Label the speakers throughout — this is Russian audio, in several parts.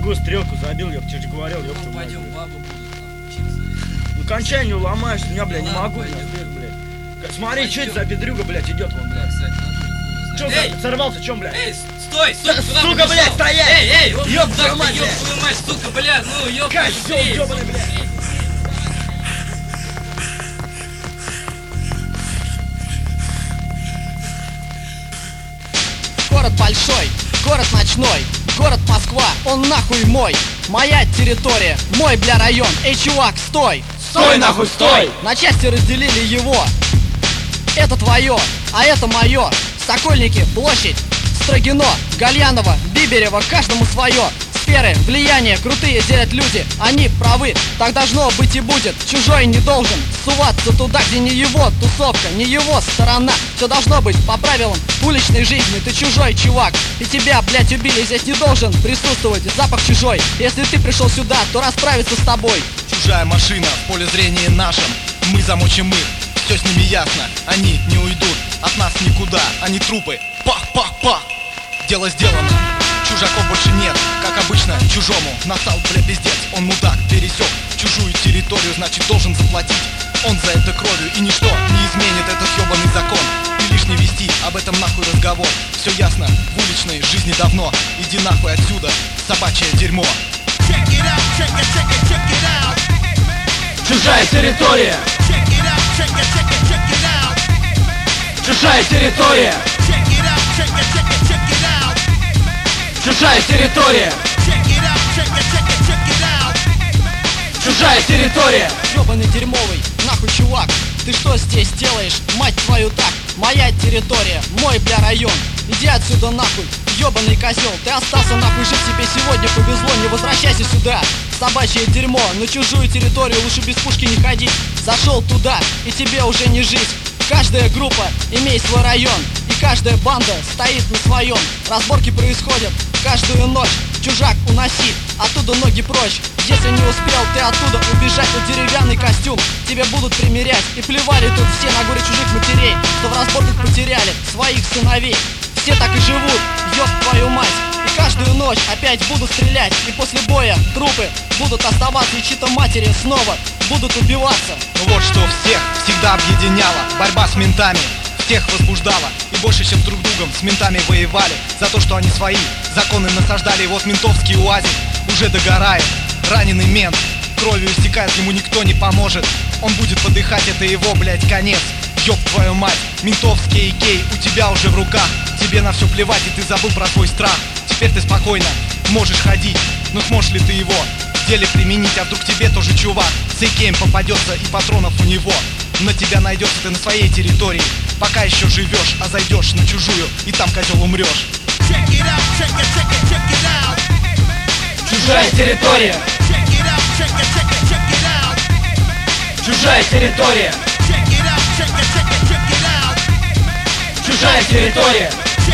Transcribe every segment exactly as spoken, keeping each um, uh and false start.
Speaker 1: другую стрелку забил, я тебе же говорил, ёпта.
Speaker 2: Ну пойдем, бабы будут там учиться.
Speaker 1: Ну кончай, не уломаешь, я, бля, не
Speaker 2: Ладно,
Speaker 1: могу,
Speaker 2: пойдем.
Speaker 1: блядь. Смотри, что это за педрюга, блядь, идет вон,
Speaker 2: Да,
Speaker 1: блядь.
Speaker 2: кстати, надо
Speaker 1: Чё,
Speaker 2: Эй!
Speaker 1: сорвался, чем, блядь?
Speaker 2: Эй, стой, сука, куда
Speaker 1: Сука,
Speaker 2: побежал?
Speaker 1: блядь, стоять!
Speaker 2: Эй, эй, вот
Speaker 1: Ёб
Speaker 2: так
Speaker 1: твою
Speaker 2: ты,
Speaker 1: мать,
Speaker 2: ёб
Speaker 1: блядь!
Speaker 2: твою мать, сука, бля, ну, ёб
Speaker 1: Козёл
Speaker 2: быстрее,
Speaker 1: ёбаный, блядь!
Speaker 2: быстрее.
Speaker 3: Город большой, город ночной, город Москва, он нахуй мой. Моя территория, мой, бля, район. Эй, чувак, стой!
Speaker 1: Стой, нахуй, стой!
Speaker 3: На части разделили его. Это твое, а это мое. Сокольники, площадь, Строгино, Гальяново, Биберево, каждому свое. Сферы, влияние, крутые делят люди. Они правы, так должно быть и будет. Чужой не должен суваться туда, где не его тусовка, не его сторона. Все должно быть по правилам уличной жизни. Ты чужой, чувак, и тебя, блядь, убили. Здесь не должен присутствовать запах чужой. Если ты пришел сюда, то расправиться с тобой.
Speaker 4: Чужая машина в поле зрения нашем. Мы замочим их, все с ними ясно. Они не уйдут от нас никуда. Они трупы, пах-пах-пах. Дело сделано, чужаков больше нет. Как обычно, чужому настал, бля, пиздец. Он мудак, пересек чужую территорию, значит должен заплатить. Он за это кровью, и ничто не изменит этот ёбаный закон. И лишь не вести об этом нахуй разговор. Все ясно, в уличной жизни давно. Иди нахуй отсюда, собачье дерьмо.
Speaker 1: Чужая территория! Чужая территория! Чужая территория! Чужая территория!
Speaker 3: Ёбаный дерьмовый, нахуй, чувак. Ты что здесь делаешь, мать твою, так? Моя территория, мой, бля, район. Иди отсюда нахуй, ёбаный козел. Ты остался нахуй жить, тебе сегодня повезло. Не возвращайся сюда, собачье дерьмо. На чужую территорию лучше без пушки не ходить. Зашел туда, и тебе уже не жить. Каждая группа имеет свой район, и каждая банда стоит на своем. Разборки происходят каждую ночь. Чужак, уноси оттуда ноги прочь. Если не успел ты оттуда убежать, то деревянный костюм тебе будут примерять. И плевали тут все на горе чужих матерей, что в разборках потеряли своих сыновей. Все так и живут, ёб твою мать. И каждую ночь опять будут стрелять. И после боя трупы будут оставаться, и чьи-то матери снова будут убиваться.
Speaker 4: Вот что всех всегда объединяло. Борьба с ментами всех возбуждала. И больше, чем с друг другом с ментами воевали. За то, что они свои законы насаждали. И вот ментовский уазик уже догорает. Раненый мент кровью истекает, ему никто не поможет. Он будет подыхать, это его, блядь, конец. Ёб твою мать, ментовский кей у тебя уже в руках. Тебе на все плевать, и ты забыл про свой страх. Теперь ты спокойно можешь ходить, но сможешь ли ты его в деле применить? А вдруг тебе тоже чувак с эй кей попадется, и патронов у него на тебя найдется. Ты на своей территории пока еще живешь, а зайдешь на чужую, и там, козел, умрешь.
Speaker 1: Чужая территория! Чужая территория! Чужая территория!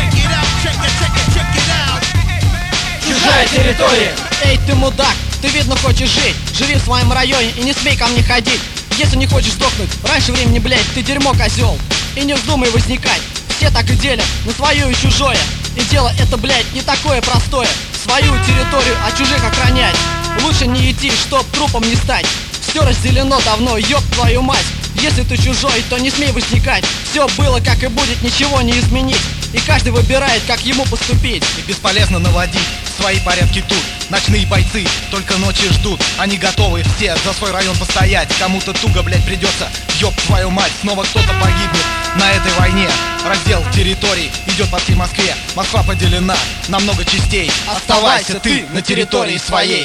Speaker 1: Чужая территория!
Speaker 3: Эй, ты мудак, ты видно хочешь жить. Живи в своем районе и не смей ко мне ходить. Если не хочешь сдохнуть раньше времени, блядь, ты дерьмо, козел. И не вздумай возникать. Все так и делят на свое и чужое. И дело это, блядь, не такое простое. Свою территорию от чужих охранять. Лучше не идти, чтоб трупом не стать. Все разделено давно, ёб твою мать. Если ты чужой, то не смей возникать. Все было как и будет, ничего не изменить. И каждый выбирает, как ему поступить.
Speaker 4: И бесполезно наводить свои порядки тут. Ночные бойцы только ночи ждут. Они готовы все за свой район постоять. Кому-то туго, блядь, придется. Ёб твою мать, снова кто-то погибнет на этой войне. Раздел территорий идет по всей Москве. Москва поделена на много частей. Оставайся ты на территории своей.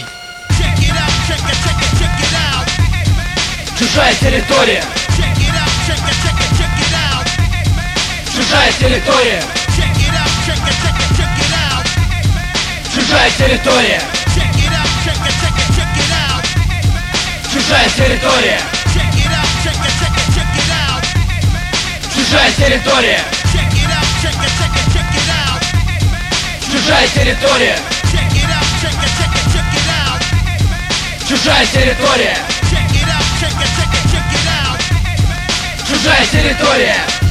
Speaker 1: Чужая территория! Чужая территория! Чужая территория! Чужая территория! Чужая территория! Чужая территория! Чужая территория! Чужая территория!